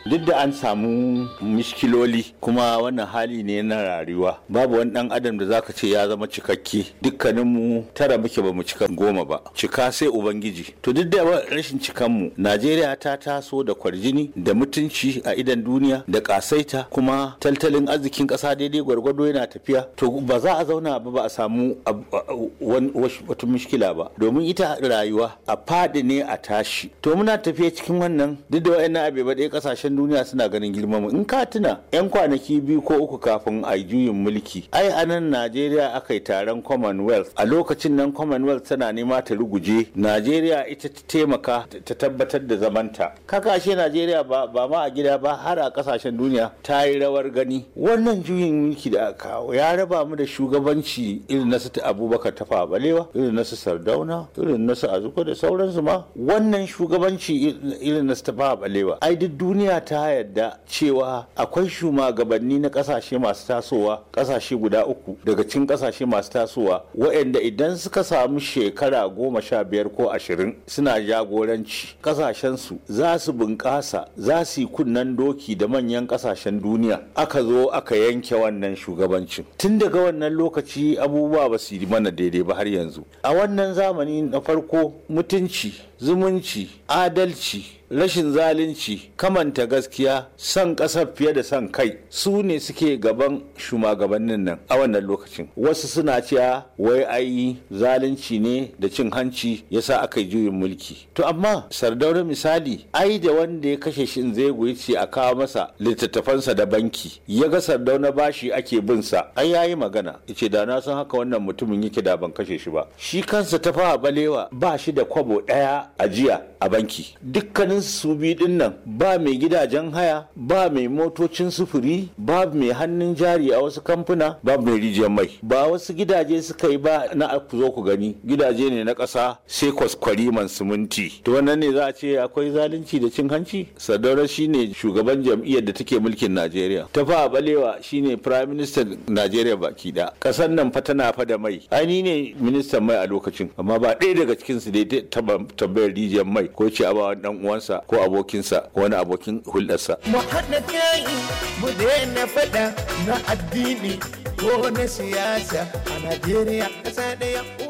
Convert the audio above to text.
duk da an samu mishkiloli kuma wannan hali ne na rayuwa, babu wani dan adam da zaka ce ya zama cikakke. Dukkaninmu tara muke ba mu cika 10 ba, cika sai ubangiji. To duk da rashin cikanmu, Najeriya ta taso da kwarjini da mutunci a idan duniya da kasaita, kuma tattalin arzikin kasa daidai gwargwado yana tafiya. To ba za a zauna ba a samu wata mishkila ba, domin ita rayuwa a fadi ne a tashi. To muna tafiya cikin wannan, duk da wayannan abe ba dai kasashen duniya suna ganin girman mu. In ka tuna yan kwanaki 2 ko 3 kafin a juyin mulki, ai anan Najeriya aka yi taron Commonwealth. A lokacin nan Commonwealth tana nema ta ruguje, Najeriya ita ta taimaka ta tabbatar da zamanta. Kakashe Najeriya ba ma a gida ba, har a kasashen duniya ta yi rawar gani. Wannan juyin mulki da aka kawo ya raba mu da shugabanci irin na su Abubakar Tafawa Balewa, irin na su Sardauna, irin na su Azuko da sauransu ma. Wannan shugabanci irin na su Tafawa Balewa, ai duk duniya ta yarda cewa akwai shugabanni na kasashe masu tasowa, kasashe guda 3 daga cikin kasashe masu tasowa, waɗanda idan suka samu shekara 15 ko 20 suna jagoranci, kasashensu za su bunƙasa, za su yi kunnen doki da manyan kasashen duniya. Aka zo aka yanke wannan shugabancin. Tun daga wannan lokaci abubuwa ba su yi mana daidai ba har yanzu. A wannan zamani na farko, mutunci, zumunci, adalci, rashin zalunci, kamanta gaskiya, son ƙasar fiye da son kai, su ne suke gaban shugabannin nan a wannan lokacin. Wasu suna cewa wai ai zalunci ne da cin hanci yasa aka yi juyin mulki. To amma Sardauna misali, ai da wanda ya kashe shi zai goyi ce a kawo masa littattafansa da banki, ya ga Sardauna bashi ake bin sa, ai yayi magana yace da na san haka wannan mutumin yake da ban kashe shi ba. Shi kansa Tafawa Balewa ba shi da kwabo ɗaya ajiya a banki. Dukkanin su biyu din nan ba mai gidajen haya, ba mai motocin sufuri, ba mai hannun jari a wasu kamfuna, ba mai rijiyar mai. Ba wasu gidaje suka yi ba na ku zo ku gani, gidaje ne na ƙasa sai kwaskwari man siminti. To wannan ne za a ce akwai zalunci da cin hanci? Sardauna shine shugaban jam'iyyar da take mulkin Najeriya. Tafawa Balewa shine prime minister Najeriya baki da. Ƙasar nan fa tana fa da mai. Ai ni ne ministan mai a lokacin, amma ba ɗaya daga cikin su dai tambayar rijiyar mai ko ce a ba dan uwansa ko abokinsa ko wani abokin hulɗarsa. Mu haɗa kai mu daina faɗa na addini ko na siyasa a Najeriya ƙasa ɗaya.